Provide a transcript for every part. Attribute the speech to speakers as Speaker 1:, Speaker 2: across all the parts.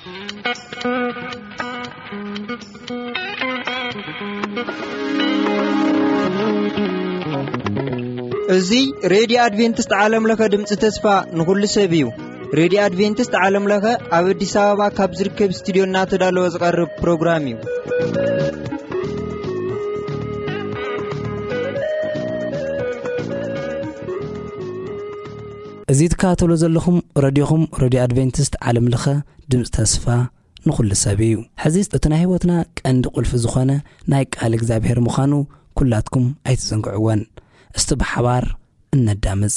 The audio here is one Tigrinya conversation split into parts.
Speaker 1: እዙይ ሬዲዮ አድቬንቲስት ዓለም ለኸ ድምፂ ተስፋ ንኹሉ ሰብ እዩ። ሬዲዮ አድቬንቲስት ዓለም ለኸ ኣብ አዲስ አበባ ካብ ዝርከብ ስቱድዮ እናተዳለወ ዝቐርብ ፕሮግራም እዩ።
Speaker 2: እዚ ትከታተሉ ዘለኹም ሬድዮኹም ሬዲዮ አድቬንቲስት ዓለም ለኸ ድምፂ ተስፋ ንኹሉ ሰብ እዩ። ሕዚ እቲ ናይ ህይወትና ቀንዲ ቁልፊ ዝኾነ ናይ ቃል እግዚአብሔር ምዃኑ ኩላትኩም ኣይትዘንግዕዎን። እስቲ ብሓባር እነዳምፅ።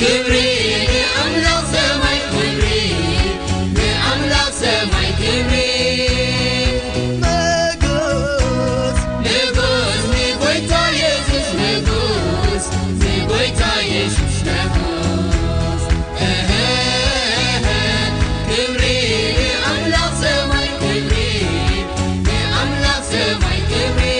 Speaker 3: كبري لأملاك سماي كبري لأملاك سماي كبري نجوس نجوس نجويتا يسوس نجوس نجويتا يسوس نجوس كبري لأملاك سماي كبري لأملاك سماي كبري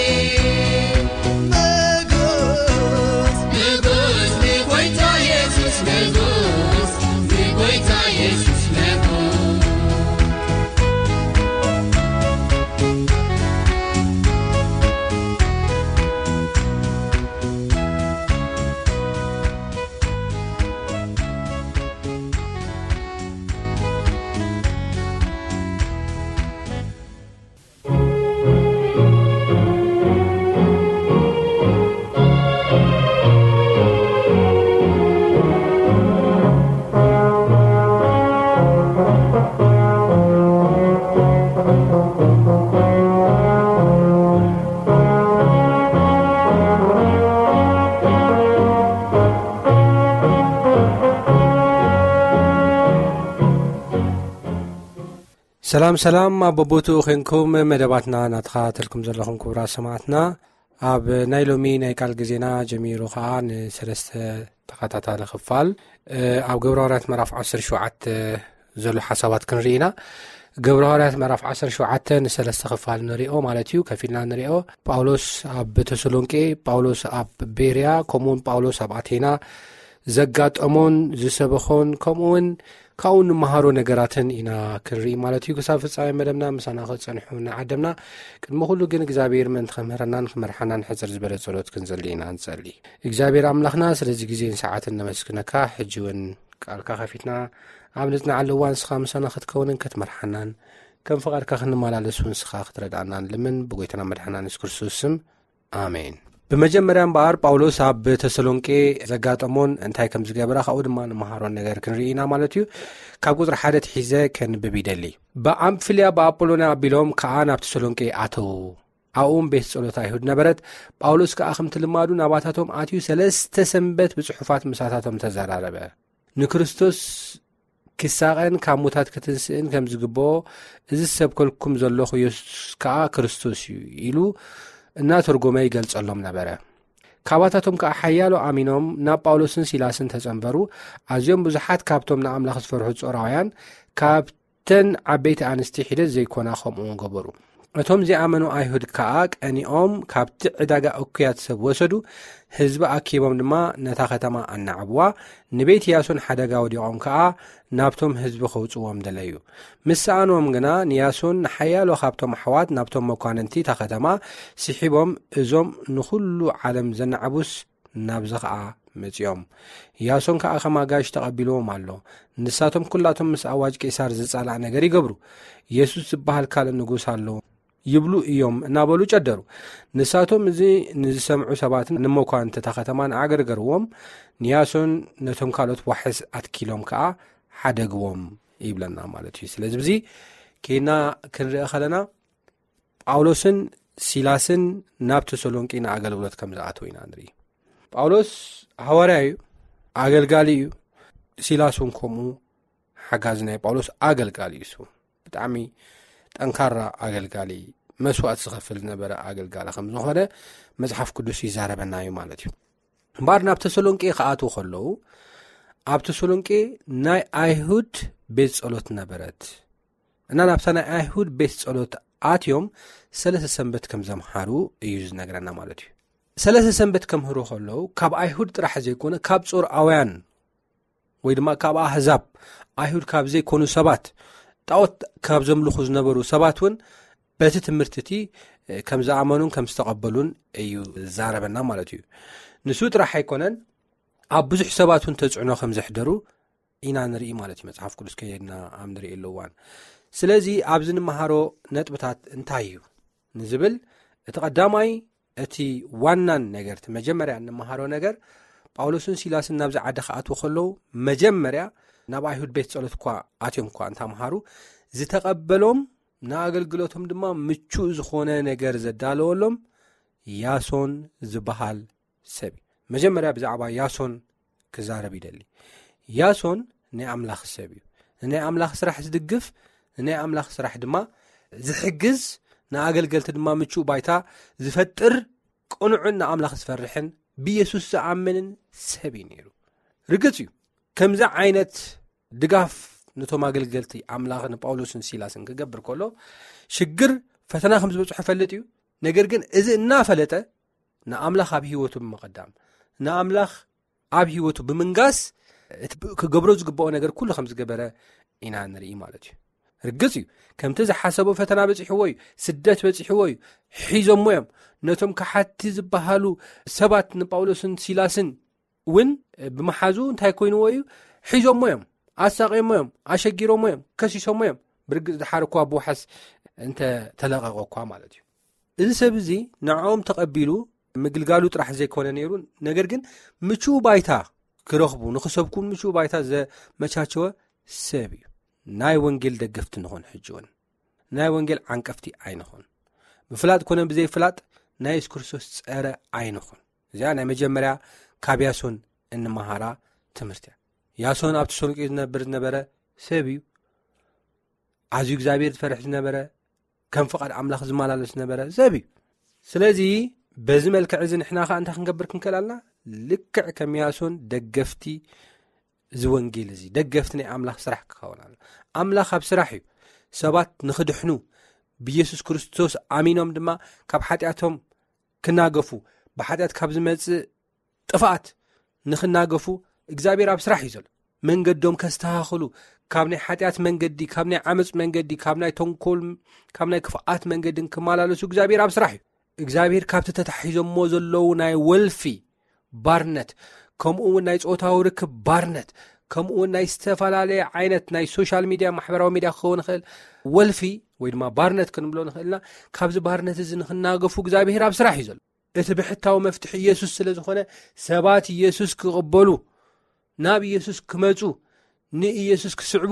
Speaker 3: نجوس نجوس نجويتا يسوس نجوس نجويتا يسوس نجوس
Speaker 4: سلام سلام أبوبوتو خنكم مدباتنا نتخاتلكم زلكم كبرى سماعتنا أب نايلومي نايكال جزينا جميرو خان سلسة تقاطعتا لخفال أب قبرارات مراف عصر شوعات زلو حسابات كنرينا قبرارات مراف عصر شوعات نسلسة خفال نريئو مالتيو كفيلنا نريئو باولوس أب تسلونكي باولوس أب بيريا كومون باولوس أب أتينا زقات أمون زسبخون كومون كون مهارو نگراتن اینا کری مالتیو کساف صای مدمنا مسانا خود صنحونا عدمنا كن كله جن إجابير من خمرنان خمرحنان حزر زبرة صلوت كنزلينا نزلي إجابير عملخنا سلزق زين ساعات النمسكنا كحجون كالكا خفيتنا عملتنا على وان سخا مسانا خد كونن كتمرحنان كم فقر كخن مالالسون سخا خطرد عنان لمن بقيتنا مدحنان اسكرسوسم آمين بمجمران بار باولوس أب تسلونكي زقاتمون انتهي كم زقابرا خاود ما نمهارون نغير كنرينا مالتيو كابقدر حادث حيزة كان ببيدلي بأم فيليا بأبولونا بيلوم كعان أب تسلونكي آتو أقوم بيت صلوتا يهود نبرت باولوس كأخم تلمادو نباتاتهم آتيو سلست سنبت بصحفات مساتاتهم تزاراربه نكريستوس كساقن كاموتات كتنسئن كم زقبو إذا السب كلكم زلوخو يسوس كا كريستوس يلو እና ተርጎመ ይገልጸሎም ነበር ካባታቶም ከሐያሎ አሚኖም ና ጳውሎስን ሲላስን ተጸንበሩ አዚዮም ብዙሓት ካብቶም ና አምላኽ ዝፈርሑ ጾራውያን ካብተን ዓበይቲ አንስቲ ሒደት ዘይኮና ኸምኡን ገበሩ እቶም ዝኣመኑ አይሁድ ከኣ ቀኒኦም ካብቲ ዕዳጋ እኩያት ሰብ ወሰዱ ህዝቢ አኪቦም ድማ ነታ ከተማ አናዕብዋ ንቤት ያሶን ሓደጋ ወዲቖም ከኣ ናብቶም ህዝቢ ኸውፅዎም ደለዩ ምስኣኖም ግና ንያሶን ሓያሎ ካብቶም ኣሕዋት ናብቶም መኳንንቲ ታ ከተማ ሲሒቦም እዞም ንኹሉ ዓለም ዘናዕቡስ ናብዚ ኸኣ መጺኦም ያሶን ከኣ ኸማጋሽ ተቐቢልዎም ኣሎ ንሳቶም ኩላቶም ምስ ኣዋጅ ቄሳር ዝጻልዕ ነገር ይገብሩ ኢየሱስ ዝበሃል ካልእ ንጉስ ኣሎ ይብሉ እዮም እናበሉ ጨደሩ ንሳቶም እዚ ንዝሰምዑ ሰባትን ንመኳንንቲ ታ ከተማን ኣገርገርዎም ንያሶን ነቶም ካልኦት ዋሕስ ኣትኪሎም ከኣ ሓደግዎም ይብለና ማለት እዩ ስለዚ ብዚ ከና ክንርኢ ኸለና ጳውሎስን ሲላስን ናብ ተሰሎንቄ ንኣገልግሎት ከም ዝኣተው ኢና ንርኢ ጳውሎስ ሐዋርያ እዩ ኣገልጋሊ እዩ ሲላስ እውን ከምኡ ሓጋዚ ናይ ጳውሎስ ኣገልጋሊ እዩ ብጣዕሚ ጠንካራ ኣገልጋሊ መስዋዕት ዝኸፍል ነበረ ኣገልጋሊ ከም ዝኾነ መጽሓፍ ቅዱስ ይዛረበና እዩ ማለት እዩ እምበር ናብ ተሰሎንቄ ከኣትው ከለዉ ኣብ ተሰሎንቄ ናይ ኣይሁድ ቤት ጸሎት ነበረት እና ናብታ ናይ ኣይሁድ ቤት ጸሎት ኣትዮም ሰለስተ ሰንበት ከም ዘምሃሩ እዩ ዝነግረና ማለት እዩ ሰለስተ ሰንበት ከምሃሩ ከለዉ ካብ ኣይሁድ ጥራሕ ዘይኮነ ካብ ጾርዓውያን ወይ ድማ ካብ ኣሕዛብ ኣይሁድ ካብ ዘይኮኑ ሰባት ጣዖት ካብ ዘምልኹ ዝነበሩ ሰባት እውን በቲ ትምህርቲ እቲ ከም ዝኣመኑን ከም ዝተቐበሉን እዩ ዛረበና ማለት እዩ ንሱ ጥራሕ ኣይኮነን ኣብ ብዙሕ ሰባት እውን ተጽዕኖ ከም ዘሕደሩ ኢና ንርኢ ማለት እዩ መጽሓፍ ቅዱስ ከየድና ኣብ ንርኢ ኣለዋን ስለዚ ኣብዚ ንመሃሮ ነጥብታት እንታይ እዩ ንዝብል እቲ ቀዳማይ እቲ ዋናን ነገር እቲ መጀመርያ ንመሃሮ ነገር ጳውሎስን ሲላስን ናብዚ ዓዲ ከኣትው ከለዉ መጀመርያ ናብ ኣይሁድ ቤት ጸሎት እኳ ኣትዮም እኳ እንተመሃሩ ዝተቐበሎም ንኣገልግሎቶም ድማ ምቹእ ዝኾነ ነገር ዘዳለወሎም ያሶን ዝበሃል ሰብ መጀመርያ ብዛዕባ ያሶን ክዛረብ ይደሊ ያሶን ናይ ኣምላኽ ሰብ እዩ ናይ ኣምላኽ ስራሕ ዝድግፍ ናይ ኣምላኽ ስራሕ ድማ ዝሕግዝ ንኣገልገልቲ ድማ ምቹእ ባይታ ዝፈጥር ቁኑዕን ንኣምላኽ ዝፈርሕን ብኢየሱስ ዝኣምንን ሰብ እዩ ነይሩ ርግጽ እዩ ከምዛ ዓይነት ድጋፍ ነቶም ኣገልገልቲ ኣምላኽ ንጳውሎስን ሲላስን ክገብር ከሎ ሽግር ፈተና ከም ዝበጽሑ ፈልጥ እዩ ነገር ግን እዚ እናፈለጠ ንኣምላኽ ኣብ ህይወቱ ብምቕዳም ንኣምላኽ ኣብ ህይወቱ ብምንጋስ ክገብሮ ዝግብኦ ነገር ኩሉ ከም ዝገበረ ኢና ንርኢ ማለት እዩ ርግጽ እዩ ከምቲ ዝሓሰቦ ፈተና በፂሕዎ እዩ ስደት በፂሕዎ እዩ ሒዞሞ እዮም ነቶም ካሓቲ ዝበሃሉ ሰባት ንጳውሎስን ሲላስን እውን ብመሓዙ እንታይ ኮይንዎ እዩ ሒዞሞ እዮም ኣሳቂሞ እዮም ኣሸጊሮሞ እዮም ከሲሶሞ እዮም ብርግጽ ድሓር እኳ ብውሓስ እንተ ተለቐቆ እኳ ማለት እዩ እዚ ሰብ እዚ ንዖም ተቐቢሉ ምግልጋሉ ጥራሕ ዘይኮነ ነይሩ ነገር ግን ምቹእ ባይታ ክረኽቡ ንኽሰብኩን ምቹእ ባይታ ዘመቻቸወ ሰብ እዩ ናይ ወንጌል ደገፍቲ ንኾን ሕጅውን ናይ ወንጌል ዓንቀፍቲ ኣይንኾን ብፍላጥ ኮነ ብዘይፍላጥ ናይ ኢየሱስ ክርስቶስ ፀረ ኣይንኾን እዚኣ ናይ መጀመርያ ካብ ያሶን እንመሃራ ትምህርቲ ያሶን ኣብ ተሰሎንቄ ዝነበረ ሰብ እዩ ኣዝዩ እግዚአብሔር ዝፈርሕ ዝነበረ ከም ፍቓድ ኣምላኽ ዝመላለስ ዝነበረ ሰብ እዩ ስለዚ በዚ መልክዕ እዚ ንሕና ኸ እንታይ ክንገብር ክንከላልና ልክዕ ከም ያሶን ደገፍቲ ዝወንጌል እዚ ደገፍቲ ናይ ኣምላኽ ስራሕ ክኸውን ኣሎ ኣምላኽ ኣብ ስራሕ እዩ ሰባት ንኽድሕኑ ብኢየሱስ ክርስቶስ ኣሚኖም ድማ ካብ ሓጢኣቶም ክናገፉ ብሓጢኣት ካብ ዝመጽእ ጥፋኣት ንኽናገፉ እግዚአብሔር ኣብ ስራሕ እዩ ዘሎ መንገዶም ከስተኻኽሉ ካብ ናይ ሓጢኣት መንገዲ ካብ ናይ ዓመፅ መንገዲ ካብ ናይ ተንኮል ካብ ናይ ክፍኣት መንገድን ክመላለሱ እግዚአብሔር ኣብ ስራሕ እዩ እግዚአብሔር ካብቲ ተታሒዞሞ ዘለዉ ናይ ወልፊ ባርነት ከምኡውን ናይ ጾታዊ ርክብ ባርነት ከምኡውን ናይ ዝተፈላለየ ዓይነት ናይ ሶሻል ሚድያ ማሕበራዊ ሚድያ ክኸውን ይኽእል ወልፊ ወይ ድማ ባርነት ክንብሎ ንኽእልና ካብዚ ባርነት እዚ ንኽናገፉ እግዚአብሔር ኣብ ስራሕ እዩ ዘሎ እቲ ብሕታዊ መፍትሒ ኢየሱስ ስለ ዝኾነ ሰባት ኢየሱስ ክቕበሉ ናብ ኢየሱስ ክመፁ ንኢየሱስ ክስዕቡ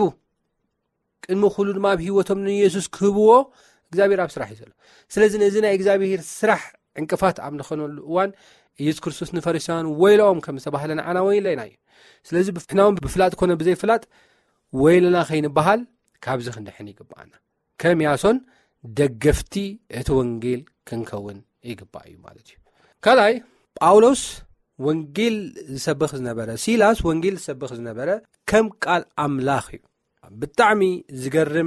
Speaker 4: ቅድሚ ኩሉ ድማ ኣብ ህይወቶም ንኢየሱስ ክህብዎ እግዚአብሔር ኣብ ስራሕ እዩ ዘሎ ስለዚ ነዚ ናይ እግዚአብሔር ስራሕ ዕንቅፋት ኣብ ንኾነሉ እዋን ኢየሱስ ክርስቶስ ንፈሪሳውያን ወይሎም ከም ዝተባህለና ዓና ወይለና እዩ ስለዚ ብፍናውን ብፍላጥ ኮነ ብዘይፍላጥ ወይለና ኸይንበሃል ካብዚ ክንድሕን ይግባአና ከም ያሶን ደገፍቲ እቲ ወንጌል ክንከውን ይግባእ እዩ ማለት እዩ ካልኣይ ጳውሎስ ወንጌል ዝሰብኽ ዝነበረ ሲላስ ወንጌል ዝሰብኽ ዝነበረ ከም ቃል ኣምላኽ እዩ ብጣዕሚ ዝገርም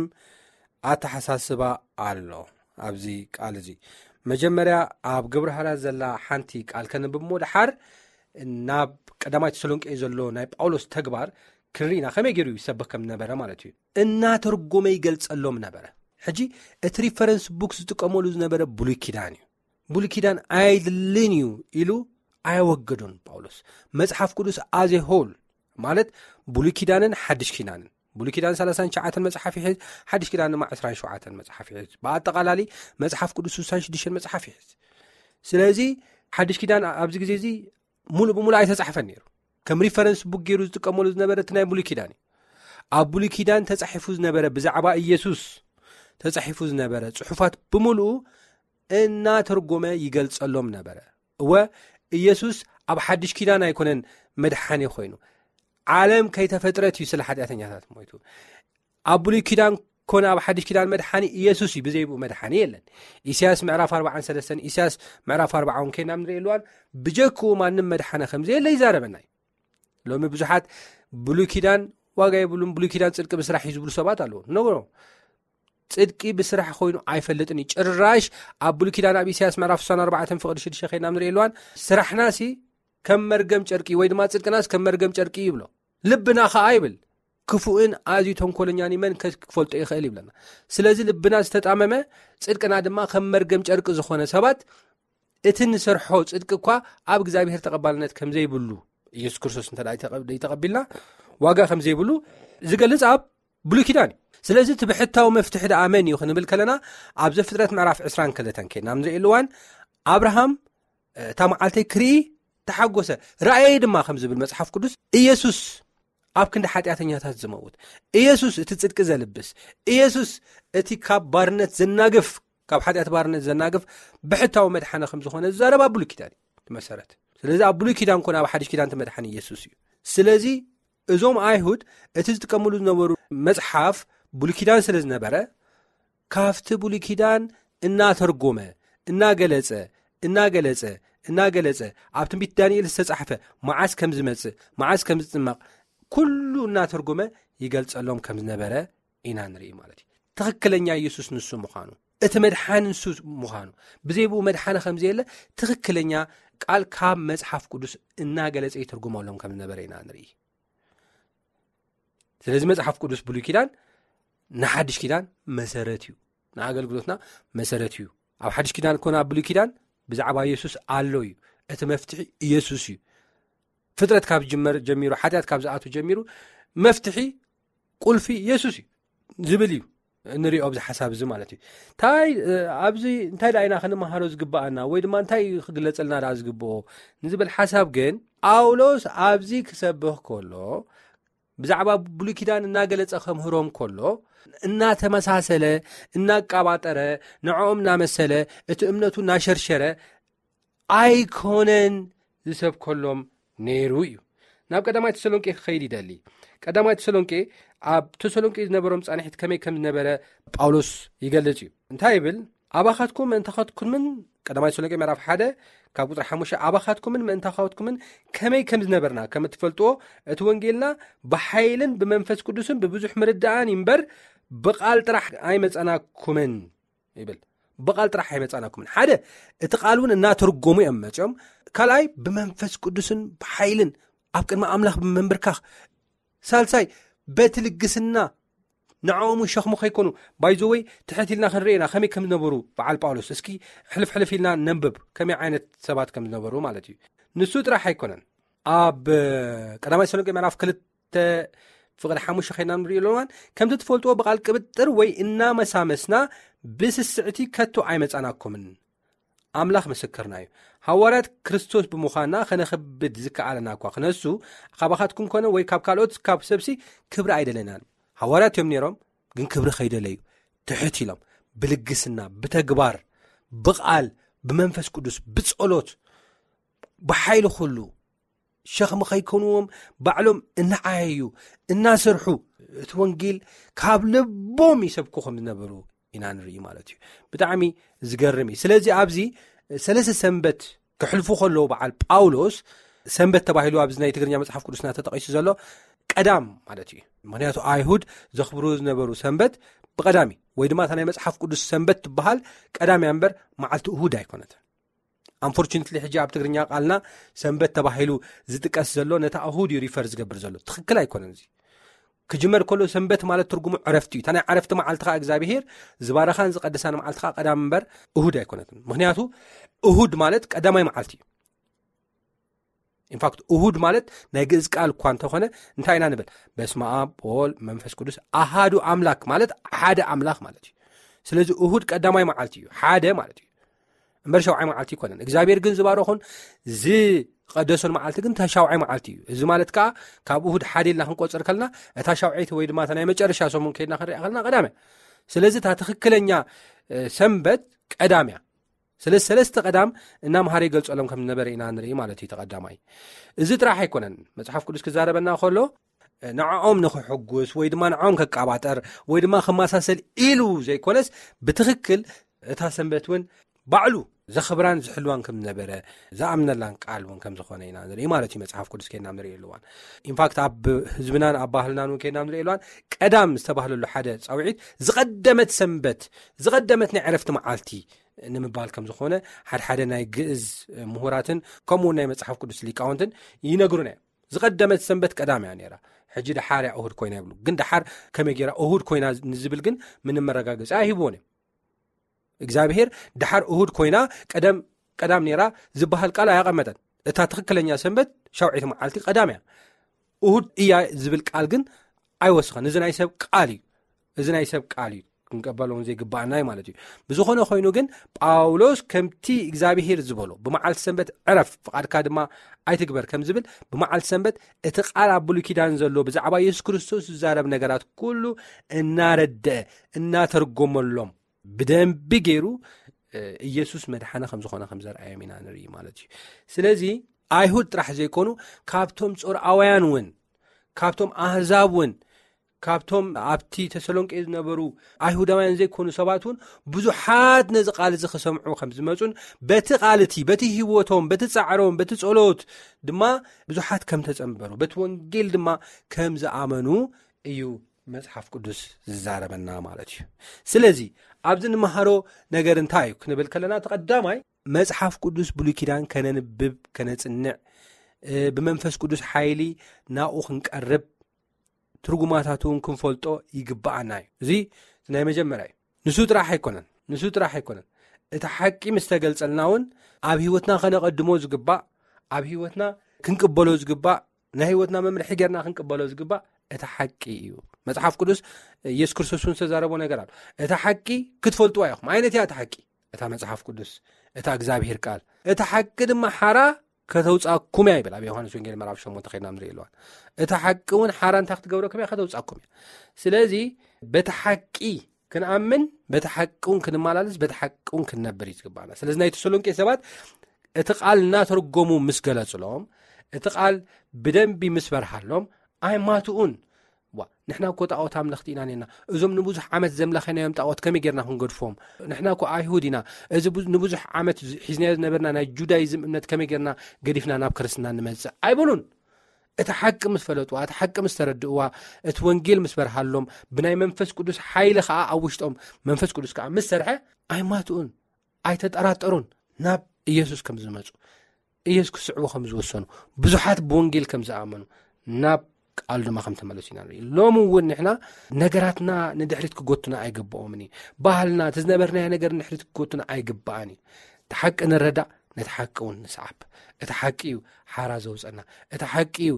Speaker 4: ኣተሓሳስባ ኣሎ ኣብዚ ቃል እዚ መጀመርያ ኣብ ግብረ ሐዋርያት ዘላ ሓንቲ ቃል ከንብሞ ድሓር ናብ ቀዳማይ ተሰሎንቄ ዘሎ ናይ ጳውሎስ ተግባር ክሪና ከመይ ገይሩ ይሰብኽ ከም ነበረ ማለት እዩ እናተርጎመ ይገልጸሎም ነበረ ሕጂ እቲ ሪፈረንስ ቡክ ዝጥቀመሉ ዝነበረ ብሉይ ኪዳን እዩ ብሉይ ኪዳን ኣይድልን እዩ ኢሉ ኣይወገዶን ጳውሎስ መጽሓፍ ቅዱስ ኣዘ ሆል ማለት ብሉይ ኪዳንን ሓድሽ ኪዳንን ብሉይ ኪዳን 39 መጽሓፍ ይሕዝ ሓድሽ ኪዳን ድማ 27 መጽሓፍ ይሕዝ ብኣጠቓላሊ መጽሓፍ ቅዱስ 66 መጽሓፍ ይሕዝ ስለዚ ሓድሽ ኪዳን ኣብዚ ግዜ እዚ ሙሉእ ብሙሉእ ኣይተጻሕፈን ነይሩ ከም ሪፈረንስ ቡክ ገይሩ ዝጥቀመሉ ዝነበረ እቲ ናይ ብሉይ ኪዳን እዩ ኣብ ብሉይ ኪዳን ተጻሒፉ ዝነበረ ብዛዕባ ኢየሱስ ተጻሒፉ ዝነበረ ጽሑፋት ብምሉኡ እናተርጎመ ይገልጸሎም ነበረ እወ ኢየሱስ ኣብ ሓድሽ ኪዳን ኣይኮነን መድሓኒ ኮይኑ ዓለም ከይተፈጥረት እዩ ስለ ሓጢአተኛታት ሞይቱ ኣብ ብሉይ ኪዳን ኮነ ኣብ ሓድሽ ኪዳን መድሓኒ ኢየሱስ እዩ ብዘይብኡ መድሓኒ የለን ኢሳያስ ምዕራፍ 43 ኢሳያስ ምዕራፍ 40 ከይና ንሪኢ ኣለዋን ብጀክኡ ማንም መድሓነ ከምዘየለ ይዛረበና እዩ ሎሚ ብዙሓት ብሉይ ኪዳን ዋጋ የብሉን ብሉይ ኪዳን ጽድቂ ብስራሕ እዩ ዝብሉ ሰባት ኣለዎ ነብሮ ጽድቂ ብስራሕ ኮይኑ ኣይፈልጥን እዩ ጭራሽ ኣብ ብሉይ ኪዳን ኣብ ኢሳያስ ምዕራፍ 64 ፍቕዲ 6 ከይና ንሪኢ ኣለዋን ስራሕናሲ ከም መርገም ጨርቂ ወይ ድማ ጽድቅናስ ከም መርገም ጨርቂ ይብሎ ልብና ኸ ኣይብል ክፉእን ኣዝዩ ተንኮለኛን መን ክፈልጦ ይኽእል ይብለና ስለዚ ልብና ዝተጣመመ ጽድቅና ድማ ከም መርገም ጨርቂ ዝኾነ ሰባት እቲ ንሰርሖ ጽድቂ እኳ ኣብ እግዚአብሔር ተቐባልነት ከም ዘይብሉ ኢየሱስ ክርስቶስ እንተተቐቢልና ዋጋ ከም ዘይብሉ ዝገልጽ ኣብ ብሉይ ኪዳን ስለዚ እቲ ብሕታዊ መፍትሒ ደኣ መን እዩ ክንብል ከለና ኣብ ዘፍጥረት ምዕራፍ 22 ከይና ንሪኢ ኣለዋን አብርሃም እታ መዓልተይ ክርኢ ተሓጎሰ ራእይ ድማ ከም ዝብል መጽሓፍ ቅዱስ ኢየሱስ ኣብ ክንዲ ሓጢአተኛታት ዝመውት ኢየሱስ እቲ ጽድቂ ዘልብስ ኢየሱስ እቲ ካብ ባርነት ዘናግፍ ካብ ሓጢአት ባርነት ዘናግፍ ብሕታዊ መድሓኒ ከም ዝኾነ ዘረባ ብሉይ ኪዳን መሰረት ስለዚ ኣብ ብሉይ ኪዳን ኮነ ኣብ ሓድሽ ኪዳን ተመድሓኒ ኢየሱስ እዩ ስለዚ እዞም ኣይሁድ እቲ ዝጥቀምሉ ዝነበሩ መጽሓፍ ብሉይ ኪዳን ስለ ዝነበረ ካፍቲ ብሉይ ኪዳን እናተርጎመ እናገለጸ ኣብ ትንቢት ዳንኤል ዝተጻሕፈ መዓስ ከም ዝመጽእ መዓስ ከም ዝጥመቕ ኩሉ እናተርጎመ ይገልጸሎም ከም ዝነበረ ኢና ንርኢ ማለት እዩ። ትኽክለኛ ኢየሱስ ንሱ ምዃኑ እቲ መድሓኒ ንሱ ምዃኑ ብዘይብኡ መድሓኒ ከም ዘየለ ትኽክለኛ ቃል ካብ መጽሓፍ ቅዱስ እናገለጸ ይተርጉመሎም ከም ዝነበረ ኢና ንርኢ። ስለዚ መጽሓፍ ቅዱስ ብሉይ ኪዳን ንሓድሽ ኪዳን መሰረት እዩ፣ ንኣገልግሎትና መሰረት እዩ። ኣብ ሓድሽ ኪዳን ኮነ ኣብ ብሉይ ኪዳን ብዛዕባ ኢየሱስ ኣሎ እዩ። እቲ መፍትሒ ኢየሱስ እዩ። ፍጥረት ካብ ጀሚሩ ሓጢኣት ካብ ዝኣቱ ጀሚሩ መፍትሒ ቁልፊ ኢየሱስ እዩ ዝብል እዩ እንሪኦ ኣብዚ ሓሳብ እዚ ማለት እዩ። ኣብዚ እንታይ ዳይና ክንመሃሮ ዝግባአና ወይ ድማ እንታይ ክግለጸልና ዳ ዝግብኦ ንዝብል ሓሳብ ግን ጳውሎስ ኣብዚ ክሰብህ ከሎ ብዛዕባ ብሉይ ኪዳን እናገለጸ ከምህሮም ከሎ እናተመሳሰለ እናቃባጠረ ንዕኦም እናመሰለ እቲ እምነቱ እናሸርሸረ ኣይኮነን ዝሰብከሎም ነይሩ እዩ። ናብ ቀዳማይ ተሰሎንቄ ክኸይድ ይደሊ። ቀዳማይ ተሰሎንቄ ኣብ ተሰሎንቄ ዝነበሮም ጻንሒት ከመይ ከም ዝነበረ ጳውሎስ ይገልጽ እዩ። እንታይ ይብል? ኣባኻትኩም ምእንታኻትኩምን ቀዳማይ ተሰሎንቄ ምዕራፍ 1 ካብ ቁጥሪ 5 ኣባኻትኩምን ምእንታኻትኩምን ከመይ ከም ዝነበርና ከም እትፈልጥዎ እቲ ወንጌልና ብሓይልን ብመንፈስ ቅዱስን ብብዙሕ ምርዳእን ይምበር ብቓል ጥራሕ ኣይመጸናኩምን ይብል። ብቓል ጥራሕ ኣይመጸናኩምን ሓደ እቲ ቃል እውን እናተርጎሙ እዮም መጽኦም። ካልኣይ ብመንፈስ ቅዱስን ብሓይልን ኣብ ቅድሚ ኣምላኽ ብመንብርካኽ፣ ሳልሳይ በትልግስና ንዕኦም ሸኽሙ ከይኮኑ ባይዘወይ ትሕቲልና ክንርኢና ከመይ ከም ዝነበሩ በዓል ጳውሎስ እስኪ ሕልፍ ኢልና ነንብብ ከመይ ዓይነት ሰባት ከም ዝነበሩ ማለት እዩ። ንሱ ጥራሕ ኣይኮነን። ኣብ ቀዳማይ ተሰሎንቄ ምዕራፍ 2 ፍቅዲ 5 ኸይና ንሪኦ ኣለዋን ከምቲ ትፈልጥዎ ብቓል ቅብጥር ወይ እናመሳመስና ብስስዕቲ ከቶ ኣይመጻናኩምን ኣምላኽ ምስክርና እዩ። ሃዋርያት ክርስቶስ ብምዃንና ከነኽብድ ዝከኣለና እኳ ክነሱ ካባኻትኩም ኮነ ወይ ካብ ካልኦት ካብ ሰብሲ ክብሪ ኣይደለናን። ሃዋርያት እዮም ነይሮም ግን ክብሪ ከይደለዩ ትሕት ኢሎም ብልግስና ብተግባር ብቓል ብመንፈስ ቅዱስ ብጸሎት ብሓይሊ ኩሉ ሸኽሚ ከይኮንዎም ባዕሎም እናዓያዩ እናሰርሑ እቲ ወንጌል ካብ ልቦም ይሰብኩ ከም ዝነበሩ ኢና ንርኢ ማለት እዩ። ብጣዕሚ ዝገርም እዩ። ስለዚ ኣብዚ 3 ሰንበት ክሕልፉ ከለዉ በዓል ጳውሎስ ሰንበት ተባሂሉ ኣብዚ ናይ ትግርኛ መጽሓፍ ቅዱስና ተጠቒሱ ዘሎ ቀዳም ማለት እዩ። ምክንያቱ ኣይሁድ ዘኽብሩ ዝነበሩ ሰንበት ብቀዳሚ ወይ ድማ ናይ መጽሓፍ ቅዱስ ሰንበት ትበሃል ቀዳምያ እምበር መዓልቲ እሁድ ኣይኮነትን። አንፎርቹኔትሊ ሕጂ ኣብ ትግርኛ ቃልና ሰንበት ተባሂሉ ዝጥቀስ ዘሎ ነታ እሁድ ሪፈር ዝገብር ዘሎ ትክክል ኣይኮነን። እዚ ክጅመር ከሎ ሰንበት ማለት ትርጉሙ ዕረፍቲ እዩ። ታናይ ዓረፍቲ መዓልትኻ እግዚአብሔር ዝባረኻን ዝቀደሳን መዓልትኻ ቀዳም እምበር እሁድ ኣይኮነትን። ምክንያቱ እሁድ ማለት ቀዳማይ መዓልቲ እዩ። ኢንፋክት እሁድ ማለት ናይ ግዕዝ ቃል እኳ እንተኾነ እንታይ ኢና ንብል? በስመ አብ ወወልድ መንፈስ ቅዱስ አሃዱ አምላክ ማለት ሓደ አምላክ ማለት እዩ። ስለዚ እሁድ ቀዳማይ መዓልቲ እዩ፣ ሓደ ማለት እዩ እምበር ሻውዓይ መዓልቲ ይኮነን። እግዚአብሔር ግን ዝባረኹን ዝቀደሶን መዓልቲ ግን ተሻውዓይ መዓልቲ እዩ። እዚ ማለት ከዓ ካብ እሁድ ሓደ ኢልና ክንቆፅር ከልና እታ ሻውዓይቲ ወይ ድማ ናይ መጨረሻ ሰሙን ከይድና ክንሪኣ ከልና ቀዳምያ። ስለዚ እታ ትክክለኛ ሰንበት ቀዳምያ። ስለዚ 3 ቀዳም እናምሃረ ይገልጸሎም ከም ዝነበረ ኢና ንርኢ ማለት እዩ። ተቀዳማይ እዚ ጥራሕ ኣይኮነን። መጽሓፍ ቅዱስ ክዛረበና ከሎ ንዕኦም ንኽሕጉስ ወይ ድማ ንዕኦም ከቃባጠር ወይ ድማ ከማሳሰል ኢሉ ዘይኮነስ ብትክክል እታ ሰንበት እውን ባዕሉ ዘኽብራን ዝሕልዋን ከም ዝነበረ ዝኣምነላን ቃል እውን ከም ዝኾነ ኢና ንርኢ ማለት እዩ። መጽሓፍ ቅዱስ ከይና ንርኢ ኣለዋን ኢንፋክት ኣብ ህዝብናን ኣብ ባህልናን እውን ከይና ንርኢ ኣለዋን ቀዳም ዝተባህለሉ ሓደ ጻውዒት ዝቐደመት ሰንበት ዝቐደመት ናይ ዕረፍቲ መዓልቲ ንምባል ከም ዝኾነ ሓደ ናይ ግዕዝ ምሁራትን ከምኡ ናይ መጽሓፍ ቅዱስ ሊቃውንትን ይነግሩና እዮም። ዝቐደመት ሰንበት ቀዳምያ ነይራ፣ ሕጂ ድሓርያ እሁድ ኮይና ይብሉ። ግን ድሓር ከመይ ጌራ እሁድ ኮይና ንዝብል ግን ምንም መረጋገፂ ኣይሂብዎን እዮም። እግዚአብሔር ድሓር እሁድ ኮይና ቀዳም ነይራ ዝበሃል ቃል ኣያቐመጠን። እታ ትክክለኛ ሰንበት ሻውዒት መዓልቲ ቀዳምያ እሁድ እያ ዝብል ቃል ግን ኣይወስኸን። እዚ ናይ ሰብ ቃል እዩ፣ እዚ ናይ ሰብ ቃል እዩ ክንቀበሎም ዘይግባአናይ ማለት እዩ። ብዝኾነ ኮይኑ ግን ጳውሎስ ከምቲ እግዚአብሔር ዝበሎ ብመዓልቲ ሰንበት ዕረፍ ፍቃድካ ድማ ኣይትግበር ከም ዝብል ብመዓልቲ ሰንበት እቲ ቃል ኣብ ብሉይ ኪዳን ዘሎ ብዛዕባ ኢየሱስ ክርስቶስ ዝዛረብ ነገራት ኩሉ እናረድአ እናተርጎመሎም ብደንቢ ገይሩ ኢየሱስ መድሓነ ከም ዝኾነ ከም ዘርአዮም ኢና ንርኢ ማለት እዩ። ስለዚ ኣይሁድ ጥራሕ ዘይኮኑ ካብቶም ጾርዓውያን እውን ካብቶም ኣህዛብ እውን ካብቶም ኣብቲ ተሰሎንቄ ዝነበሩ ኣይሁዳውያን ዘይኮኑ ሰባት እውን ብዙሓት ነዚ ቃል እዚ ክሰምዑ ከም ዝመፁን በቲ ቃልቲ በቲ ህይወቶም በቲ ጻዕሮም በቲ ጸሎት ድማ ብዙሓት ከም ተጸንበሩ በቲ ወንጌል ድማ ከም ዝኣመኑ እዩ መጽሓፍ ቅዱስ ዝዛረበና ማለት እዩ። ስለዚ ኣብዚ ንመሃሮ ነገር እንታይ እዩ ክንብል ከለና ተቐዳማይ መጽሓፍ ቅዱስ ብሉይ ኪዳን ከነንብብ ከነጽንዕ ብመንፈስ ቅዱስ ሓይሊ ናብኡ ክንቀርብ ትርጉማታቱን ክንፈልጦ ይግባአና እዩ። እዚ ናይ መጀመርያ ንሱ ጥራሕ ኣይኮነን እቲ ሓቂ ምስ ተገልጸልና እውን ኣብ ህይወትና ከነቐድሞ ዝግባእ ኣብ ህይወትና ክንቅበሎ ዝግባእ ናይ ህይወትና መምርሒ ጌርና ክንቅበሎ ዝግባእ እቲ ሓቂ እዩ። መጽሓፍ ቅዱስ ኢየሱስ ክርስቶስ ዝተዛረቦ ነገር ኣሎ። እቲ ሓቂ ክትፈልጥዋ ኢኹም ዓይነት እያ እቲ ሓቂ እታ መጽሓፍ ቅዱስ እታ እግዚአብሔር ቃል እቲ ሓቂ ድማ ሓራ ከተውጻኩም እያ ይብል ኣብ ዮሐንስ ወንጌል ምዕራፍ 8 ኸይድና ንሪኢ ኣለዋን። እቲ ሓቂ እውን ሓራ እንታይ ክትገብረኩም እያ ከተውጻኩም እያ። ስለዚ በቲ ሓቂ ክንኣምን በቲ ሓቂ እውን ክንመላለስ በቲ ሓቂ እውን ክንነብር ይግባአና። ስለዚ ናይ ተሰሎንቄ ሰባት እቲ ቃል እናተረጎሙ ምስ ገለጽሎም እቲ ቃል ብደንቢ ምስ በርሃሎም ኣይማትኡን ንሕና እኮ ጣዖት ኣምለኽቲ ኢና ነና እዞም ንብዙሕ ዓመት ዘምለኸናዮም ጣዖት ከመይ ጌርና ክንገድፎም ንሕና እኮ ኣይሁድ ኢና እዚ ንብዙሕ ዓመት ሒዝናዮ ዝነበርና ናይ ጁዳይዝም እምነት ከመይ ጌርና ገዲፍና ናብ ክርስትና ንመጽእ ኣይብሉን። እቲ ሓቂ ምስ ፈለጥዋ እቲ ሓቂ ምስ ተረድእዋ እቲ ወንጌል ምስ በርሃሎም ብናይ መንፈስ ቅዱስ ሓይሊ ከዓ ኣብ ውሽጦም መንፈስ ቅዱስ ከዓ ምስ ሰርሐ ኣይማትኡን ኣይተጠራጠሩን ናብ ኢየሱስ ከም ዝመፁ ኢየሱስ ክስዕቡ ከም ዝወሰኑ ብዙሓት ብወንጌል ከም ዝኣመኑ ናብ ቃል ድማ ከም ተመለሱ ኢና ንርኢ። ሎሚ እውን ንሕና ነገራትና ንድሕሪት ክጎቱና ኣይግብኦምን እዩ። ባህልና ትዝነበርናዮ ነገር ንድሕሪት ክጎቱና ኣይግባአን እዩ። እቲ ሓቂ ንረዳእ ነቲ ሓቂ እውን ንስዓብ። እቲ ሓቂ እዩ ሓራ ዘውፀና እቲ ሓቂ እዩ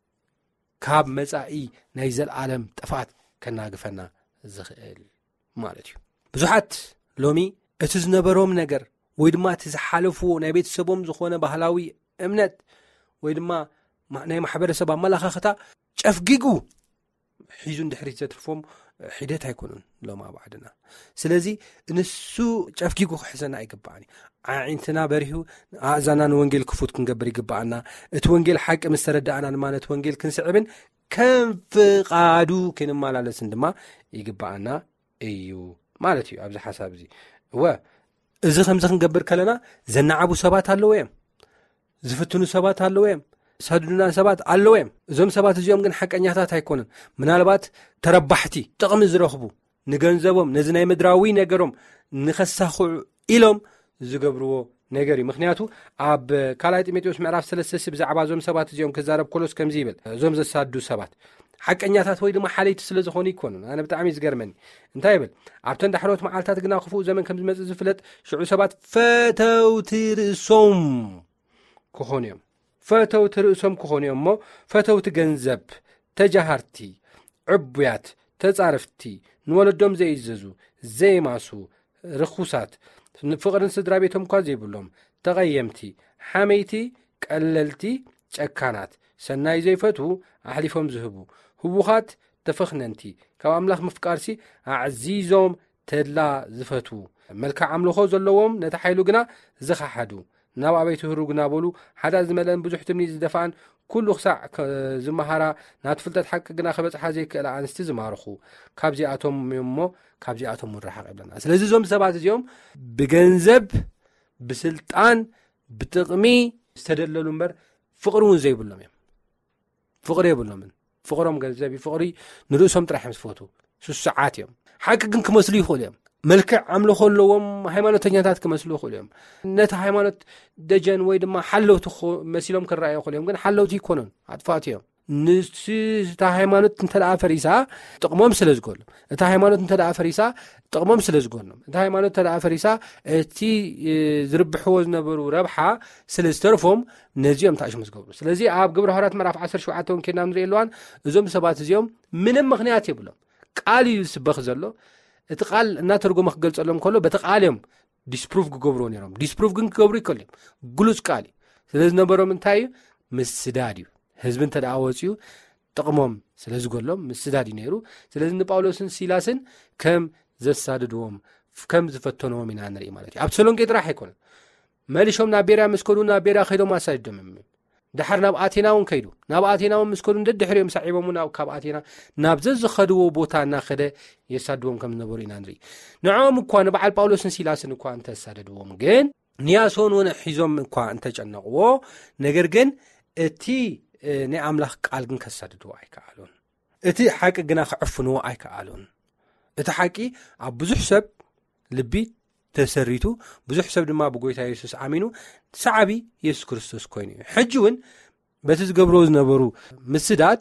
Speaker 4: ካብ መጻኢ ናይ ዘለዓለም ጥፋት ከናግፈና ዝኽእል ማለት እዩ። ብዙሓት ሎሚ እቲ ዝነበሮም ነገር ወይ ድማ እቲ ዝሓለፍዎ ናይ ቤተሰቦም ዝኾነ ባህላዊ እምነት ወይ ድማ ናይ ማሕበረሰብ ኣመላኻኽታ ጨፍጊጉ ሒዙ እንድሕሪት ዘትርፎም ሒደት ኣይኮኑን ሎማ ባዕድና። ስለዚ ንሱ ጨፍጊጉ ክሕዘና ኣይግባአን እዩ። ዓይንትና በሪሁ ኣእዛና ንወንጌል ክፉት ክንገብር ይግባአና። እቲ ወንጌል ሓቂ ምስ ተረዳእና ድማ ነቲ ወንጌል ክንስዕብን ከም ፍቓዱ ክንመላለስን ድማ ይግባአና እዩ ማለት እዩ። ኣብዚ ሓሳብ እዚ ከምዚ ክንገብር ከለና ዘናዓቡ ሰባት ኣለዎ እዮም፣ ዝፍትኑ ሰባት ኣለዎ እዮም፣ ሰዱና ሰባት ኣለዎ እዮም። እዞም ሰባት እዚኦም ግን ሓቀኛታት ኣይኮኑን። ምናልባት ተረባሕቲ ጥቕሚ ዝረኽቡ ንገንዘቦም ነዚ ናይ ምድራዊ ነገሮም ንኸሳኽዑ ኢሎም ዝገብርዎ ነገር እዩ። ምክንያቱ ኣብ ካልኣይ ጢሞቴዎስ ምዕራፍ 3 ብዛዕባ እዞም ሰባት እዚኦም ክዛረብ ኮሎስ ከምዚ ይብል እዞም ዘሳዱ ሰባት ሓቀኛታት ወይ ድማ ሓለይቲ ስለ ዝኾኑ ይኮኑን። ኣነ ብጣዕሚ ዝገርመኒ እንታይ ይብል ኣብተን ዳሕሮት መዓልታት ግና ክፉእ ዘመን ከም ዝመጽእ ዝፍለጥ ሽዑ ሰባት ፈተውቲ ርእሶም ክኾኑ እዮም። ፈተውቲ ርእሶም ክኾኑ እዮም እሞ ፈተውቲ ገንዘብ፣ ተጃሃርቲ፣ ዕቡያት፣ ተጻርፍቲ፣ ንወለዶም ዘይእዘዙ፣ ዘይማሱ፣ ርኩሳት፣ ፍቕርን ስድራ ቤቶም እኳ ዘይብሎም፣ ተቐየምቲ፣ ሓመይቲ፣ ቀለልቲ፣ ጨካናት፣ ሰናይ ዘይፈትዉ፣ ኣሕሊፎም ዝህቡ፣ ህቡኻት፣ ተፈኽነንቲ፣ ካብ ኣምላኽ ምፍቃርሲ ኣዕዚዞም ተድላ ዝፈትዉ፣ መልክዕ ኣምልኾ ዘለዎም ነቲ ሓይሉ ግና ዝኸሓዱ፣ ናብ ኣበይቲ ህሩ ግና በሉ ሓዳ ዝመልአን ብዙሕ ትምኒ ዝደፋኣን ኩሉ ክሳዕ ዝመሃራ ናት ፍልጠት ሓቂ ግና ከበፅሓ ዘይክእላ ኣንስቲ ዝማርኹ ካብዚኣቶም እሞ ካብዚኣቶም ምራሓቕ ይብለና። ስለዚ እዞም ሰባት እዚኦም ብገንዘብ ብስልጣን ብጥቕሚ ዝተደለሉ እምበር ፍቕሪ እውን ዘይብሎም እዮም። ፍቕሪ የብሎምን። ፍቕሮም ገንዘብ ፍቕሪ ንርእሶም ጥራሕ እዮም ዝፈቱ ስሱዓት እዮም። ሓቂ ግን ክመስሉ ይኽእሉ እዮም። መልክዕ ኣምልኾ ኣለዎም፣ ሃይማኖተኛታት ክመስሉ ይኽእሉ እዮም። ነቲ ሃይማኖት ደጀን ወይ ድማ ሓለውቲ መሲሎም ክረኣዩ ይኽእሉ እዮም፣ ግን ሓለውቲ ይኮኑን ኣጥፋት እዮም። ንታ ሃይማኖት እንተደኣ ፈሪሳ ጥቕሞም ስለ ዝገሎም እታ ሃይማኖት እንተደኣ ፈሪሳ ጥቕሞም ስለ ዝገሎም እታ ሃይማኖት እንተደኣ ፈሪሳ እቲ ዝርብሕዎ ዝነበሩ ረብሓ ስለ ዝተርፎም ነዚኦም ተኣሽሙ ዝገብሩ። ስለዚ ኣብ ግብረ ሐዋርያት ምዕራፍ 17 ኬድና ንሪኢ ኣለዋን እዞም ሰባት እዚኦም ምንም ምኽንያት የብሎም ቃል እዩ ዝስበኽ ዘሎ እቲ ቃል እናተርጎመ ክገልጸሎም ከሎ በቲ ቃል እዮም ዲስፕሩቭ ክገብርዎ ነይሮም። ዲስፕሩቭ ግን ክገብሩ ይከሉ እዮም ግሉጽ ቃል እዩ። ስለ ዝነበሮም እንታይ እዩ ምስዳድ እዩ። ህዝቢ እንተደኣ ወፂኡ ጥቕሞም ስለ ዝገሎም ምስዳድ እዩ ነይሩ። ስለዚ ንጳውሎስን ሲላስን ከም ዘሳድድዎም ከም ዝፈተንዎም ኢና ንርኢ ማለት እዩ። ኣብ ተሰሎንቄ ጥራሕ ኣይኮነን። መሊሾም ናብ ቤርያ ምስ ከዱ ናብ ቤርያ ኸይዶም ኣሳድዶም ድሕር ናብ ኣቴና እውን ከይዱ ናብ ኣቴና እውን ምስ ከዱ ደድሕሪኦም ሳዒቦም ናብ ካብ ኣቴና ናብ ዘዝኸድዎ ቦታ እናኸደ የሳድዎም ከም ዝነበሩ ኢና ንርኢ ንዖም እኳ ንበዓል ጳውሎስን ሲላስን እኳ እንተሳደድዎም ግን ንያሶን እውን ሒዞም እኳ እንተጨነቕዎ ነገር ግን እቲ ናይ ኣምላኽ ቃል ግን ከሳድድዎ ኣይከኣሉን እቲ ሓቂ ግና ክዕፍንዎ ኣይከኣሉን እቲ ሓቂ ኣብ ብዙሕ ሰብ ልቢ ተሰሪቱ ብዙሕ ሰብ ድማ ብጎይታ ኢየሱስ ኣሚኑ ሰዓቢ ኢየሱስ ክርስቶስ ኮይኑ እዩ ሕጂ እውን በቲ ዝገብሮ ዝነበሩ ምስዳድ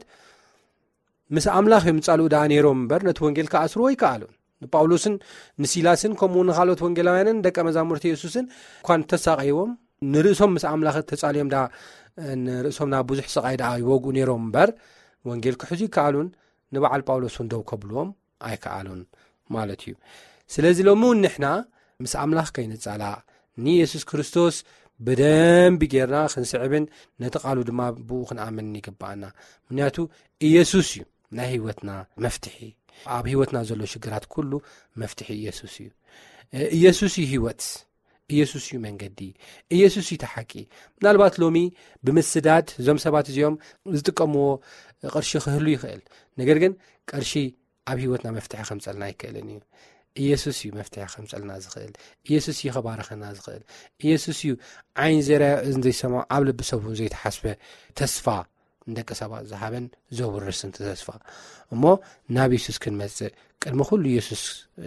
Speaker 4: ምስ ኣምላኽ የምጻልኡ ዳ ነይሮም እምበር ነቲ ወንጌል ከኣስርዎ ይከኣሉን ንጳውሎስን ንሲላስን ከምኡውን ካልኦት ወንጌላውያንን ደቀ መዛሙርቲ ኢየሱስን እኳን ተሳቀይዎም ንርእሶም ምስ ኣምላኽ ተጻልዮም ዳ ንርእሶም ናብ ብዙሕ ስቃይ ዳ ይወግኡ ነይሮም እምበር ወንጌል ክሕዙ ይከኣሉን ንበዓል ጳውሎስ እውን ደው ከብልዎም ኣይከኣሉን ማለት እዩ ስለዚ ሎሚ እውን ንሕና ምስ ኣምላኽ ከይንጻላእ ንኢየሱስ ክርስቶስ ብደንቢ ጌርና ክንስዕብን ነቲ ቃሉ ድማ ብኡ ክንኣምን ይግባአና ምክንያቱ ኢየሱስ እዩ ናይ ህይወትና መፍትሒ ኣብ ህይወትና ዘሎ ሽግራት ኩሉ መፍትሒ ኢየሱስ እዩ ኢየሱስ እዩ ህይወት ኢየሱስ እዩ መንገዲ ኢየሱስ እዩ ተሓቂ ምናልባት ሎሚ ብምስዳድ እዞም ሰባት እዚኦም ዝጥቀምዎ ቅርሺ ክህሉ ይኽእል ነገር ግን ቅርሺ ኣብ ህይወትና መፍትሒ ከምፀልና ይክእልን እዩ ኢየሱስ እዩ መፍትሒ ከምፀልና ዝኽእል ኢየሱስ እዩ ከባረኸና ዝኽእል ኢየሱስ እዩ ዓይን ዘርያ ዘይሰማዕ ኣብ ልቢ ሰብ ዘይተሓስበ ተስፋ እንደቂ ሰባት ዝሃበን ዘውርስን ተስፋ እሞ ናብ ኢየሱስ ክንመጽእ ቅድሚ ኩሉ ኢየሱስ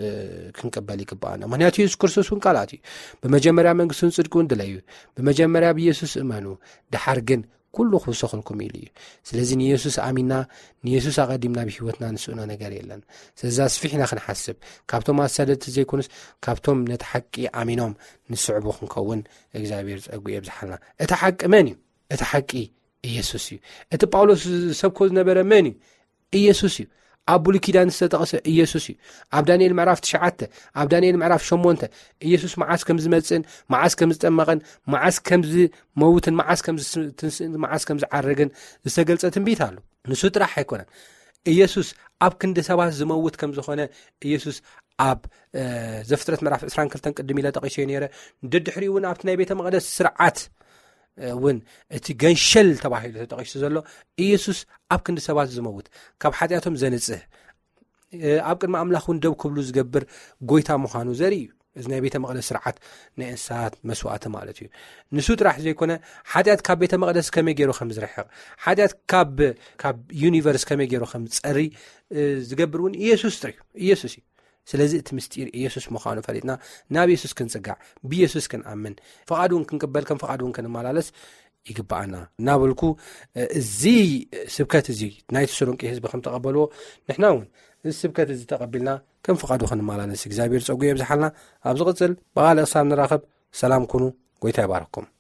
Speaker 4: ክንቀበል ይግባአና ምክንያቱ ኢየሱስ ክርስቶስ እውን ቃላት እዩ ብመጀመርያ መንግስቱን ጽድቁን ድለዩ ብመጀመርያ ብኢየሱስ እመኑ ድሓር ግን ኩሉ ክውሰኽልኩም ኢሉ እዩ ስለዚ ንኢየሱስ ኣሚና ንኢየሱስ ኣቐዲምና ብህይወትና ንስእኖ ነገር የለን ስለዚ ኣስፊሕና ክንሓስብ ካብቶም ኣሳደድቲ ዘይኮኑስ ካብቶም ነቲ ሓቂ ኣሚኖም ንስዕቡ ክንከውን እግዚኣብሔር ፀጉ የብዝሓልና እቲ ሓቂ መን እዩ እቲ ሓቂ ኢየሱስ እዩ እቲ ጳውሎስ ሰብኮ ዝነበረ መን እዩ ኢየሱስ እዩ ኣብ ብሉይ ኪዳን ዝተጠቐሰ ኢየሱስ እዩ ኣብ ዳንኤል ምዕራፍ 9 ኣብ ዳንኤል ምዕራፍ 8 ኢየሱስ መዓስ ከም ዝመጽእን መዓስ ከም ዝጠመቐን መዓስ ከም ዝመውትን መዓስ ከም ዝትንስእን መዓስ ከም ዝዓረግን ዝተገልጸ ትንቢት ኣሎ ንሱ ጥራሕ ኣይኮነን ኢየሱስ ኣብ ክንዲ ሰባት ዝመውት ከም ዝኾነ ኢየሱስ ኣብ ዘፍጥረት ምዕራፍ 22 ቅድም ኢለ ጠቒሰ ነይረ ድድሕሪኡ እውን ኣብቲ ናይ ቤተ መቕደስ ስርዓት እውን እቲ ገንሸል ተባሂሉ ተጠቂሱ ዘሎ ኢየሱስ ኣብ ክንዲ ሰባት ዝመውት ካብ ሓጢኣቶም ዘንጽህ ኣብ ቅድሚ ኣምላኽ እውን ደው ክብሉ ዝገብር ጎይታ ምዃኑ ዘርኢ እዩ እዚ ናይ ቤተ መቕደስ ስርዓት ናይ እንስሳት መስዋዕቲ ማለት እዩ ንሱ ጥራሕ ዘይኮነ ሓጢኣት ካብ ቤተ መቕደስ ከመይ ገይሩ ከም ዝርሕቕ ሓጢኣት ካብ ዩኒቨርስ ከመይ ገይሩ ከም ፀሪ ዝገብር እውን ኢየሱስ ጥራሕ ኢየሱስ እዩ ስለዚ እቲ ምስጢር ኢየሱስ ምዃኑ ፈሊጥና ናብ ኢየሱስ ክንጽጋዕ ብኢየሱስ ክንኣምን ፈቓዱ እውን ክንቅበል ከም ፈቓዱ እውን ክንመላለስ ይግባአና እናበልኩ እዚ ስብከት እዚ ናይ ተሰሎንቄ ህዝቢ ከም ተቐበልዎ ንሕና እውን እዚ ስብከት እዚ ተቐቢልና ከም ፈቓዱ ክንመላለስ እግዚኣብሔር ፀጉ የብዝሓልና ኣብ ዝቕፅል ብቓልእ ክሳብ ንራኸብ ሰላም ኩኑ ጎይታ ይባረኩም